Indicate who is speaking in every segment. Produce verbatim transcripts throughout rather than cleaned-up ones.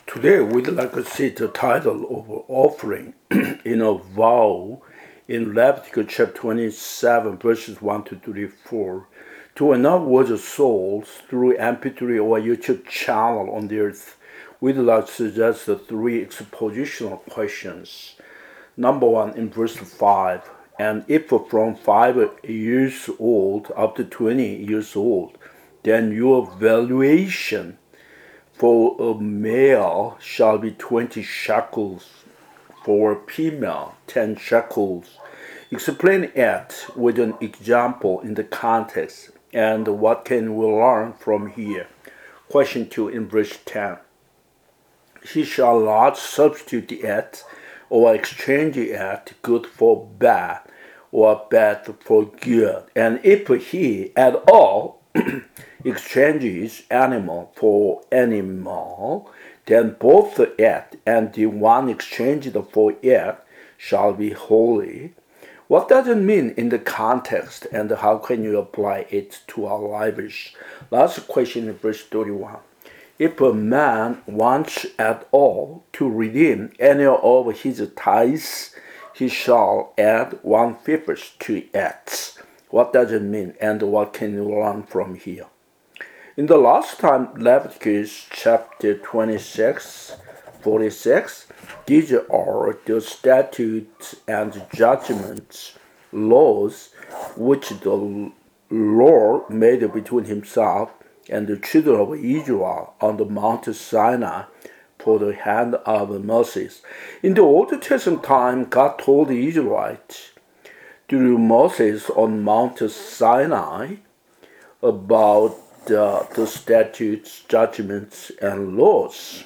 Speaker 1: Today we'd like to see the title of offering in a vow in Leviticus chapter twenty-seven, verses one to thirty-four. To another words of souls through M P three or YouTube channel on the earth, we'd like to suggest the three expositional questions. Number one, in verse five, and if from five years old up to twenty years old, then your valuation for a male shall be twenty shekels, for a female ten shekels. Explain it with an example in the context, and what can we learn from here? Question two in verse ten. He shall not substitute it or exchange it good for bad, or bad for good. And if he at all exchanges animal for animal, then both it and the one exchanged for it shall be holy. What does it mean in the context, and how can you apply it to our lives? Last question in verse thirty-one. If a man wants at all to redeem any of his tithes, he shall add one-fifth to it. What does it mean, and what can you learn from here? In the last time, Leviticus chapter twenty-six, forty-six, these are the statutes and judgments, laws, which the Lord made between himself and the children of Israel on the Mount Sinai for the hand of Moses. In the Old Testament time, God told the Israelites through Moses on Mount Sinai about the, the statutes, judgments, and laws.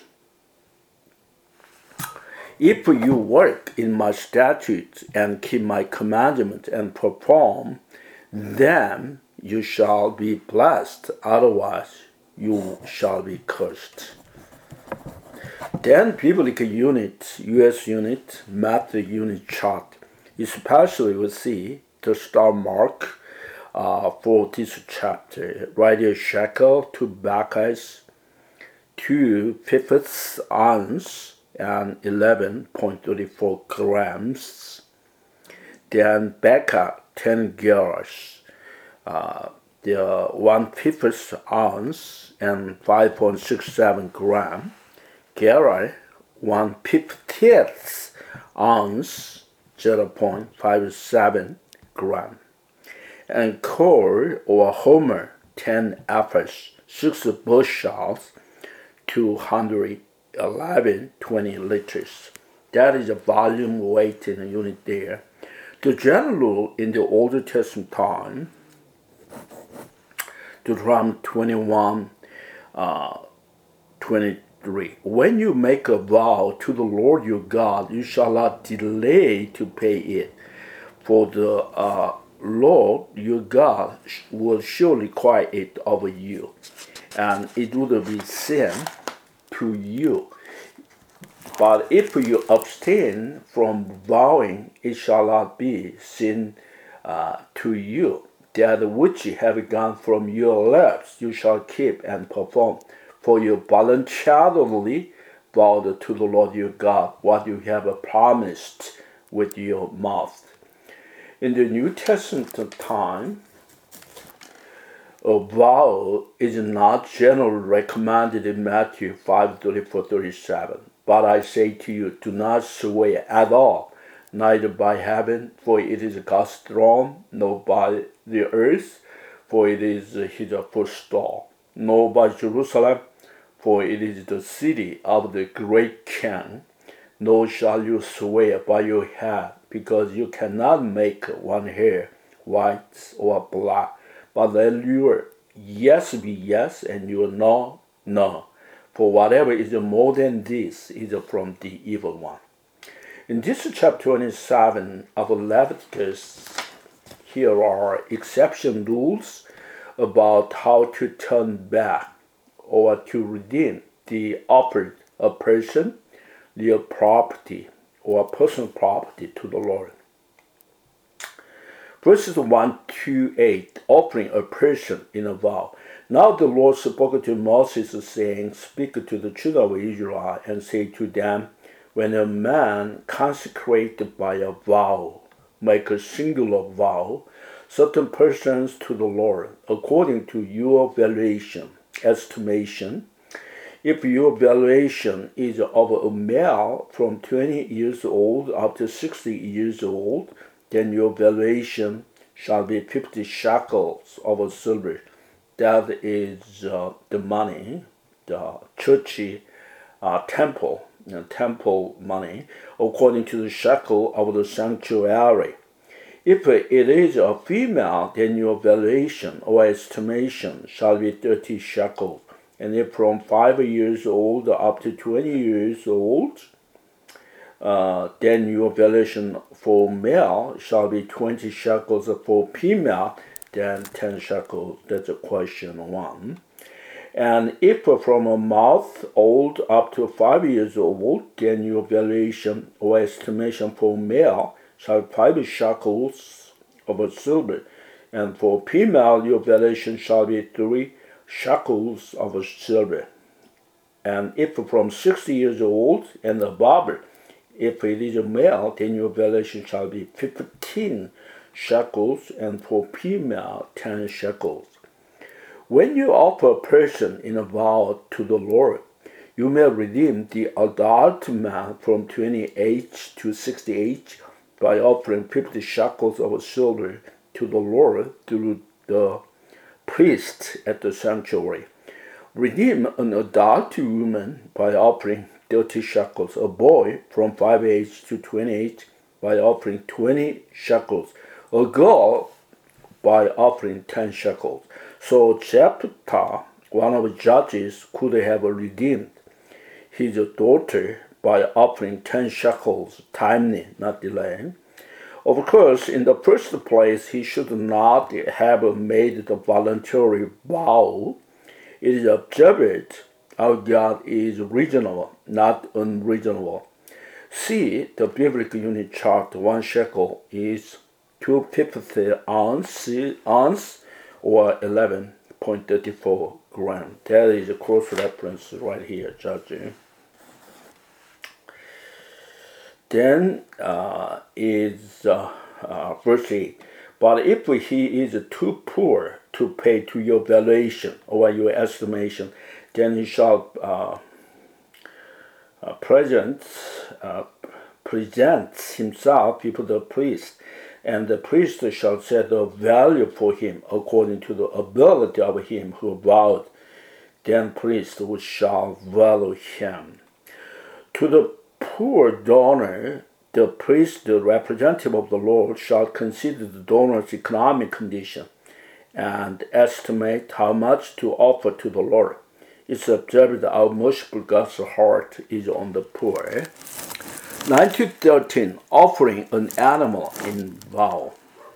Speaker 1: If you work in my statutes and keep my commandments and perform them, you shall be blessed, otherwise you shall be cursed. Then biblical unit, U S unit, math unit chart, especially we see the star mark uh, for this chapter. Right here, shekel, two bacchus, two fifths ounce, and eleven point three four grams. Then becca, ten gerahs, uh, the one fifth ounce and five point six seven gram. Gerah, one fiftieth ounce, zero point five seven gram. And core or homer, ten ephahs, six bushels, two hundred eleven point two zero liters. That is the volume, weight in a unit there. The general rule in the Old Testament time, Deuteronomy twenty-one, uh, twenty-three. When you make a vow to the Lord your God, you shall not delay to pay it, for the uh, Lord your God will surely require it of you, and it would be sin to you. But if you abstain from vowing, it shall not be sin uh, to you. That which you have gone from your lips, you shall keep and perform. For you voluntarily vowed to the Lord your God what you have promised with your mouth. In the New Testament time, a vow is not generally recommended in Matthew five, thirty-four, thirty-seven. But I say to you, do not swear at all, neither by heaven, for it is God's throne, nor by the earth, for it is his footstool, nor by Jerusalem, for it is the city of the great king. Nor shall you swear by your head, because you cannot make one hair white or black. But let your yes be yes, and your no, no. For whatever is more than this is from the evil one. In this chapter twenty-seven of Leviticus, here are exception rules about how to turn back or to redeem the offered a person, their property, or personal property to the Lord. Verses one to eight, offering a person in a vow. Now the Lord spoke to Moses, saying, Speak to the children of Israel, and say to them, When a man consecrated by a vow, make a singular vow, certain persons to the Lord, according to your valuation, estimation. If your valuation is of a male from twenty years old up to sixty years old, then your valuation shall be fifty shekels of silver. That is uh, the money, the church uh, temple, you know, temple money, according to the shekel of the sanctuary. If it is a female, then your valuation or estimation shall be thirty shekels. And if from five years old up to twenty years old, uh, then your valuation for male shall be twenty shekels, for female, then ten shekels. That's a question one. And if from a month old up to five years old, then your valuation or estimation for male shall be five shekels of silver. And for female, your valuation shall be three shekels of silver. And if from sixty years old and above, if it is a male, then your valuation shall be fifteen shekels, and for female, ten shekels. When you offer a person in a vow to the Lord, you may redeem the adult man from twenty-eight to sixty-eight by offering fifty shekels of silver to the Lord through the priest at the sanctuary. Redeem an adult woman by offering thirty shekels, a boy from five age to twenty-eight by offering twenty shekels, a girl by offering ten shekels. So Jephthah, one of the judges, could have redeemed his daughter by offering ten shekels, timely, not delaying. Of course, in the first place, he should not have made the voluntary vow. It is observed our God is reasonable, not unreasonable. See the biblical unit chart. One shekel is two fifty ounce, ounce or eleven point three four grams. That is a cross reference right here, judging. Then uh, is uh, uh, verse eight. But if he is too poor to pay to your valuation or your estimation, then he shall uh, uh, present, uh, present himself before the priest, and the priest shall set a value for him according to the ability of him who vowed. Then priest shall value him. To the poor donor, the priest, the representative of the Lord, shall consider the donor's economic condition and estimate how much to offer to the Lord. It's observed how merciful God's heart is on the poor. nineteen thirteen. Offering an animal in vow.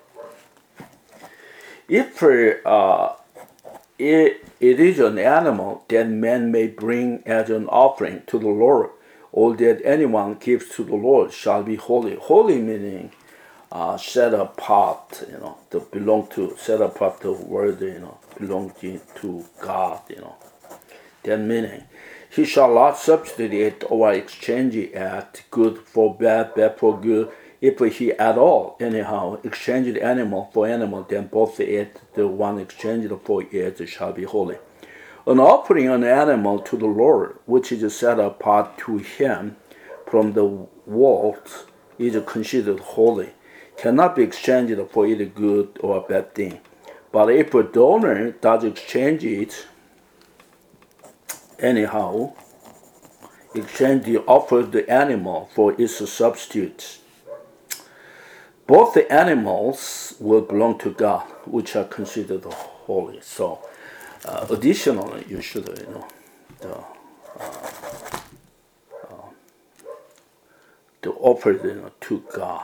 Speaker 1: If uh, it, it is an animal, then man may bring as an offering to the Lord. All that anyone gives to the Lord shall be holy. Holy meaning uh, set apart, you know, to belong to, set apart the word, you know, belonging to God, you know. That meaning, he shall not substitute it or exchange it at good for bad, bad for good. If he at all, anyhow, exchange the animal for animal, then both it, the one exchanged for it, shall be holy. An offering an animal to the Lord, which is set apart to him from the world, is considered holy, cannot be exchanged for either good or bad thing. But if a donor does exchange it, anyhow, exchange the offered the animal for its substitute, both the animals will belong to God, which are considered holy. So, uh, additionally, you should, you know, the, uh, uh, to offer, you know, to God.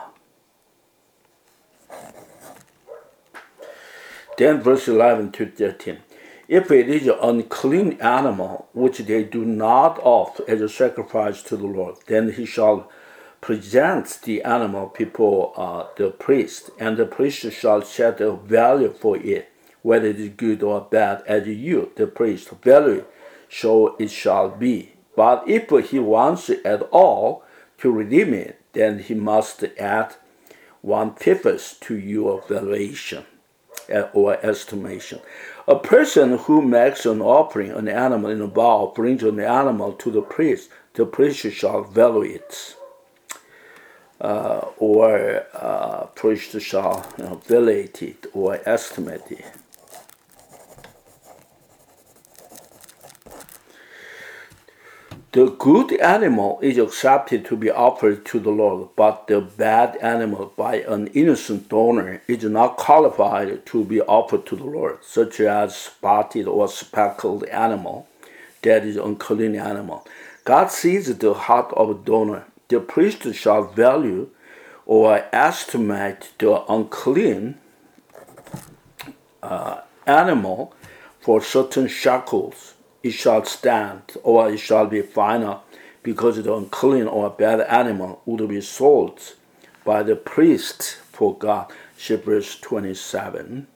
Speaker 1: Then verse eleven to thirteen. If it is an unclean animal, which they do not offer as a sacrifice to the Lord, then he shall present the animal before uh, the priest, and the priest shall set a value for it, whether it is good or bad, as you, the priest, value it, so it shall be. But if he wants at all to redeem it, then he must add one-fifth to your valuation or estimation. A person who makes an offering, an animal in a vow, brings an animal to the priest. The priest shall value it, uh, or uh, priest shall you know, value it or estimate it. The good animal is accepted to be offered to the Lord, but the bad animal by an innocent donor is not qualified to be offered to the Lord, such as spotted or speckled animal, that is unclean animal. God sees the heart of a donor. The priest shall value or estimate the unclean uh, animal for certain shekels. It shall stand, or it shall be final, because the unclean or bad animal would be sold by the priest for God. See verse twenty-seven.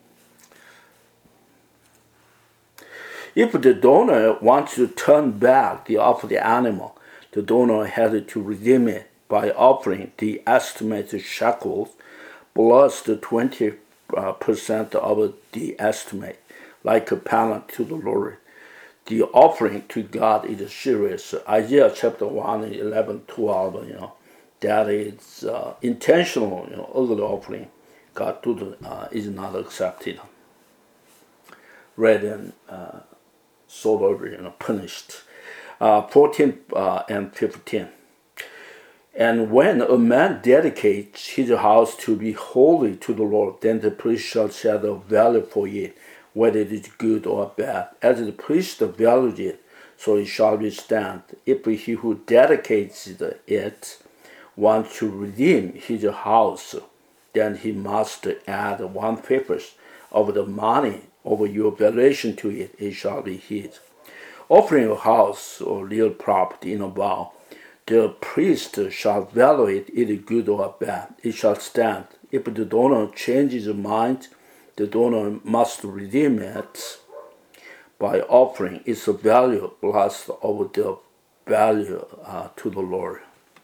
Speaker 1: If the donor wants to turn back the offered animal, the donor has to redeem it by offering the estimated shekels plus the twenty percent of the estimate, like a penalty to the Lord. The offering to God is serious. Isaiah chapter one, eleven, twelve, you know, that is uh, intentional, you know, ugly offering. God do, uh, is not accepted. Rather than uh, sort of, you know, punished. Uh, fourteen uh, and fifteen. And when a man dedicates his house to be holy to the Lord, then the priest shall set a value for it, whether it is good or bad. As the priest values it, so it shall be stand. If he who dedicates it wants to redeem his house, then he must add one-fifth of the money of your valuation to it. It shall be his. Offering a house or real property in a vow, the priest shall value it, either good or bad. It shall stand. If the donor changes his mind, the donor must redeem it by offering its value plus of the value uh, to the Lord.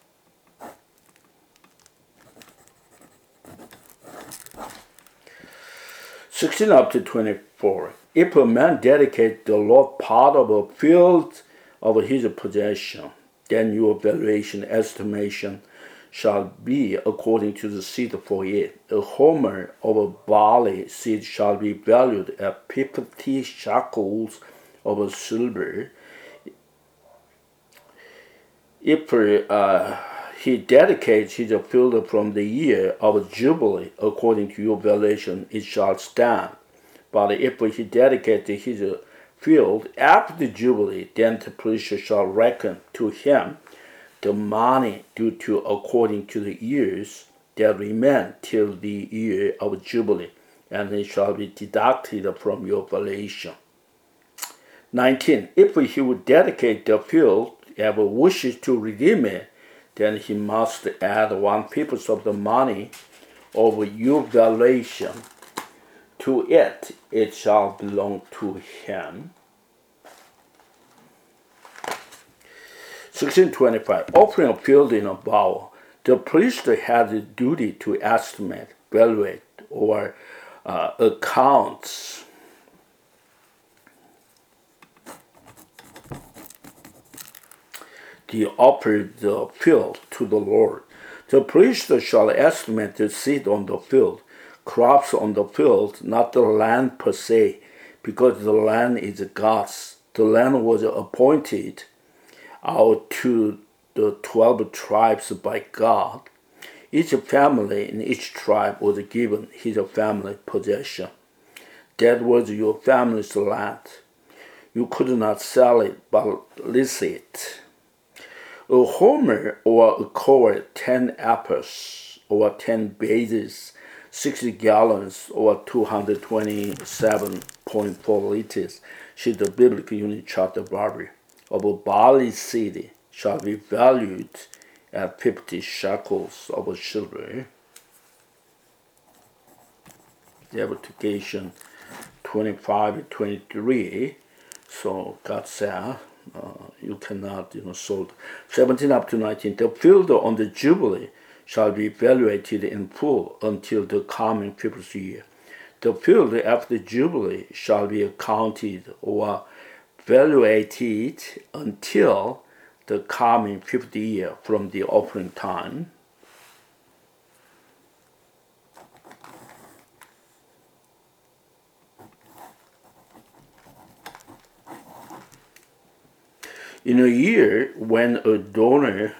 Speaker 1: sixteen up to twenty-four. If a man dedicate the Lord part of a field of his possession, then your valuation estimation shall be according to the seed for it. A homer of a barley seed shall be valued at fifty shekels of silver. If uh, he dedicates his field from the year of Jubilee, according to your valuation, it shall stand. But if he dedicates his field after the Jubilee, then the priest shall reckon to him the money due to according to the years that remain till the year of Jubilee, and it shall be deducted from your valuation. nineteen. If he would dedicate the field and wishes to redeem it, then he must add one-fifth of the money of your valuation to it. It shall belong to him. sixteen twenty-five. Offering a field in a vow. The priest has a duty to estimate, evaluate, or uh, account the offered field to the Lord. The priest shall estimate the seed on the field, crops on the field, not the land per se, because the land is God's. The land was appointed out to the twelve tribes by God. Each family in each tribe was given his family possession. That was your family's land. You could not sell it, but lease it. A homer or a quart, ten apples, or ten bases, sixty gallons, or two hundred twenty-seven point four liters, should the biblical unit chart of barley of a barley seed shall be valued at fifty shekels of silver. The application twenty-five, twenty-three. So God said, uh, you cannot, you know, sold. seventeen up to nineteen. The field on the Jubilee shall be evaluated in full until the coming fifth year. The field after the Jubilee shall be accounted or evaluated until the coming fifth year from the offering time. In a year when a donor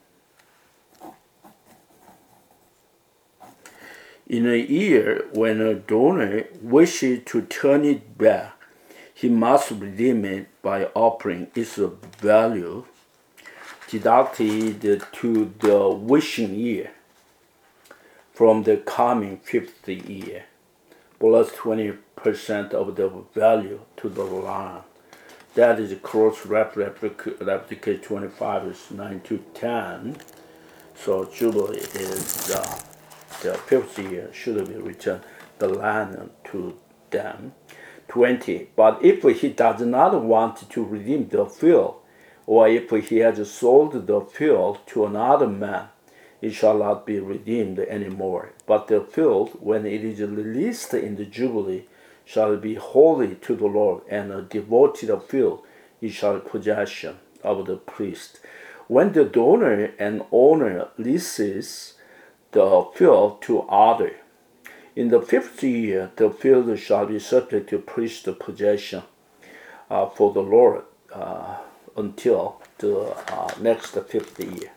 Speaker 1: in a year when a donor wishes to turn it back, he must redeem it by offering its value deducted to the wishing year from the coming fifth year, plus twenty percent of the value to the land. That is cross replica twenty-five is nine to ten. So Jubilee is uh, the fifth year should be returned the land to them. twenty. But if he does not want to redeem the field, or if he has sold the field to another man, it shall not be redeemed anymore. But the field, when it is released in the Jubilee, shall be holy to the Lord, and a devoted field it shall be possession of the priest. When the donor and owner leases the field to other, in the fifth year the field shall be subject to priest possession uh, for the Lord uh, until the uh, next fifth year.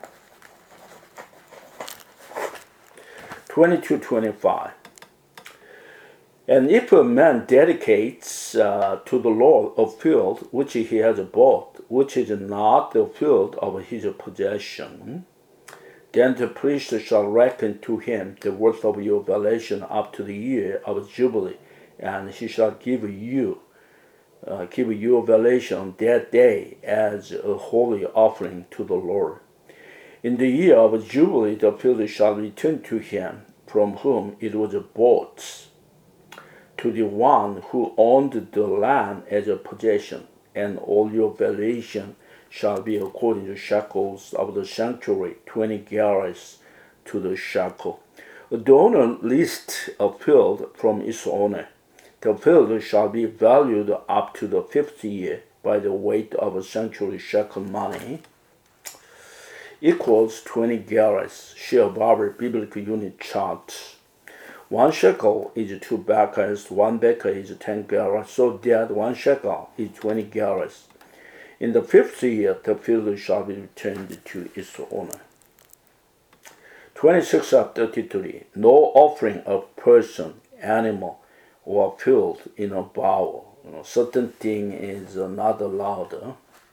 Speaker 1: twenty-two twenty-five. And if a man dedicates uh, to the Lord a field which he has bought, which is not the field of his possession, then the priest shall reckon to him the worth of your valuation up to the year of Jubilee, and he shall give you uh, give your valuation on that day as a holy offering to the Lord. In the year of Jubilee, the field shall return to him from whom it was bought, to the one who owned the land as a possession, and all your valuation shall be according to shekels of the sanctuary, twenty gerahs to the shekel. A donor leased a field from its owner. The field shall be valued up to the fifth year by the weight of a sanctuary shekel money, equals twenty gerahs. Share Barber Biblical Unit Chart. One shekel is two bekahs, one bekah is ten gerahs, so that one shekel is twenty gerahs. In the fifth year, the field shall be returned to its owner. twenty-six of thirty-three. No offering of person, animal, or field in a vow. You know, certain thing is not allowed. Huh?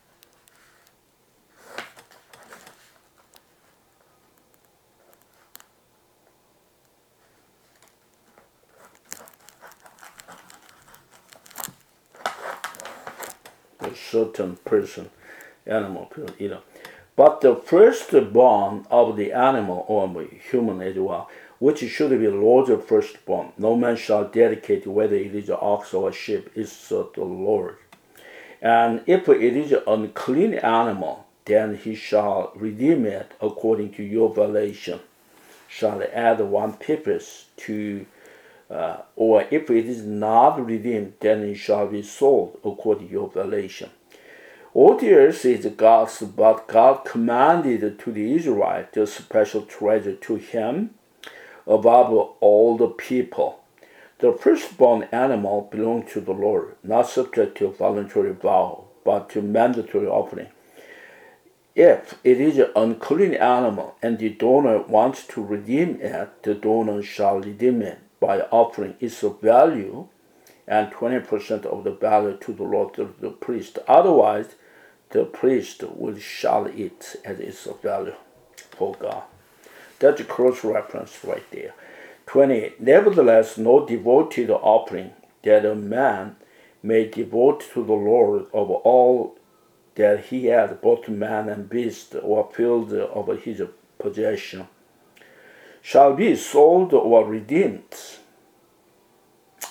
Speaker 1: A certain person, animal, field, you know. But the firstborn of the animal, or human as well, which should be Lord's firstborn, no man shall dedicate, whether it is an ox or a sheep, is uh, the Lord. And if it is an unclean animal, then he shall redeem it according to your valuation, shall add one pipis to, uh, or if it is not redeemed, then it shall be sold according to your valuation. All the earth is God's, but God commanded to the Israelites the special treasure to him above all the people. The firstborn animal belongs to the Lord, not subject to voluntary vow, but to mandatory offering. If it is an unclean animal and the donor wants to redeem it, the donor shall redeem it by offering its value and twenty percent of the value to the Lord to the priest. Otherwise, the priest will shall it as its value for God. That's a cross reference right there. twenty. Nevertheless, no devoted offering that a man may devote to the Lord of all that he had, both man and beast, or field of his possession, shall be sold or redeemed.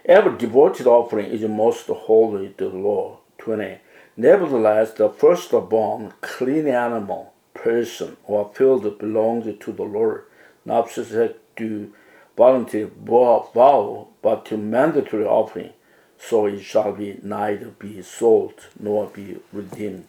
Speaker 1: Every devoted offering is most holy to the Lord. twenty. Nevertheless, the firstborn, clean animal, person, or field belongs to the Lord, not subject to voluntary vow, but to mandatory offering. So it shall be neither be sold nor be redeemed.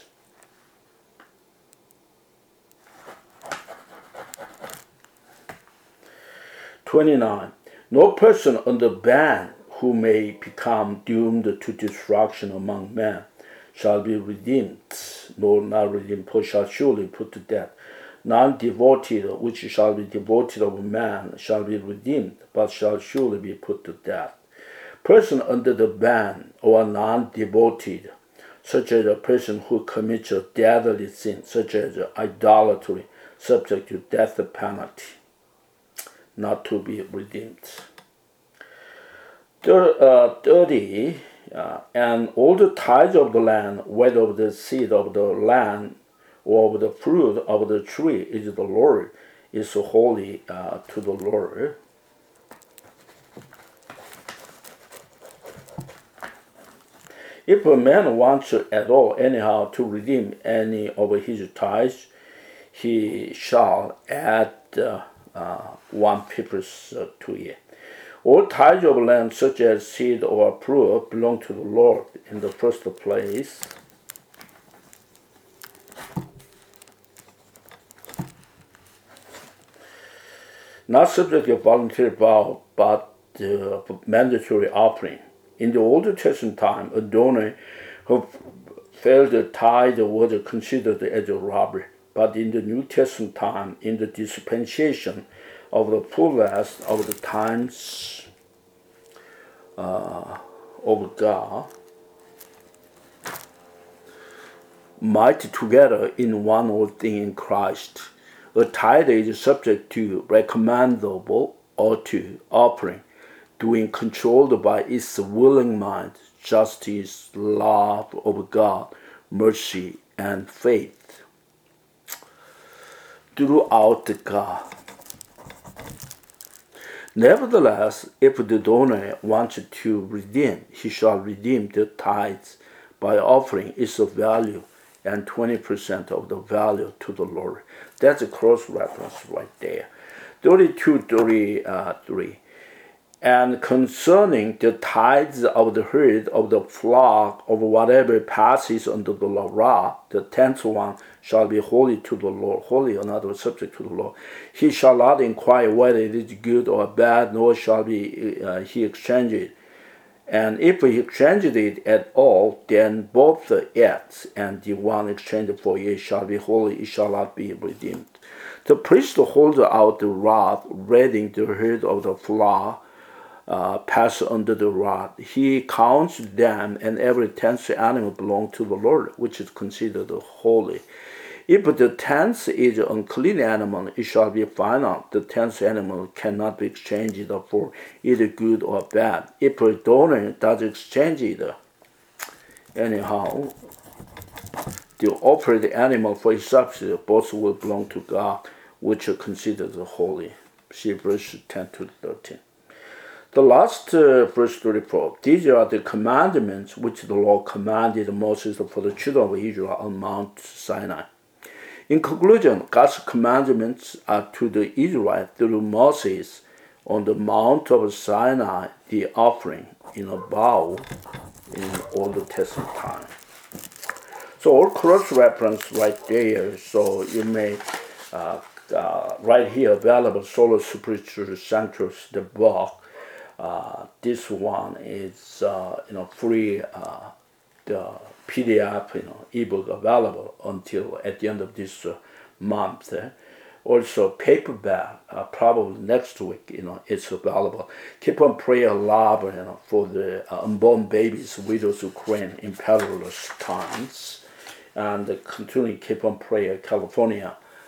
Speaker 1: twenty-nine. No person under ban who may become doomed to destruction among men shall be redeemed, nor not redeemed, for shall surely put to death. None devoted which shall be devoted of man shall be redeemed, but shall surely be put to death. Person under the ban or non-devoted, such as a person who commits a deadly sin, such as idolatry, subject to death penalty, not to be redeemed. thirty. Uh, and all the tithes of the land, whether of the seed of the land or of the fruit of the tree, is the Lord, is holy uh, to the Lord. If a man wants at all anyhow to redeem any of his tithes, he shall add uh, uh, one fifth uh, to it. All tithes of land, such as seed or fruit, belong to the Lord in the first place. Not subject to voluntary vow, but uh, mandatory offering. In the Old Testament time, a donor who failed to tithe was considered as a robber. But in the New Testament time, in the dispensation of the fullness of the times uh, of God, might together in one old thing in Christ. A tithe is subject to recommendable or to offering, being controlled by its willing mind, justice, love of God, mercy, and faith throughout God. Nevertheless, if the donor wants to redeem, he shall redeem the tithes by offering its value and twenty percent of the value to the Lord. That's a cross-reference right there. thirty-two, thirty-three. And concerning the tithes of the herd of the flock of whatever passes under the law, the tenth one shall be holy to the Lord, holy, another subject to the Lord. He shall not inquire whether it is good or bad, nor shall be uh, he exchange it. And if he exchanged it at all, then both the it and the one exchanged for it shall be holy, it shall not be redeemed. The priest holds out the rod, reading the herd of the flock, Uh, pass under the rod. He counts them, and every tenth animal belongs to the Lord, which is considered holy. If the tenth is an unclean animal, it shall be final. The tenth animal cannot be exchanged for either good or bad. If a donor does exchange it, anyhow, the offered animal for his substitute, both will belong to God, which are considered holy. See verse ten to thirteen. The last uh, verse thirty-four. These are the commandments which the Lord commanded Moses for the children of Israel on Mount Sinai. In conclusion, God's commandments are to the Israelites through Moses on the Mount of Sinai, the offering in a bow in Old Testament time. So all cross-reference right there. So you may uh, uh, right here available Sola Spiritual Sanctus, the book. Uh, this one is uh, you know free, uh, the P D F you know ebook available until at the end of this uh, month. Eh? Also paperback uh, probably next week you know it's available. Keep on praying love you know for the uh, unborn babies, widows, Ukraine in perilous times, and uh, continue keep on praying California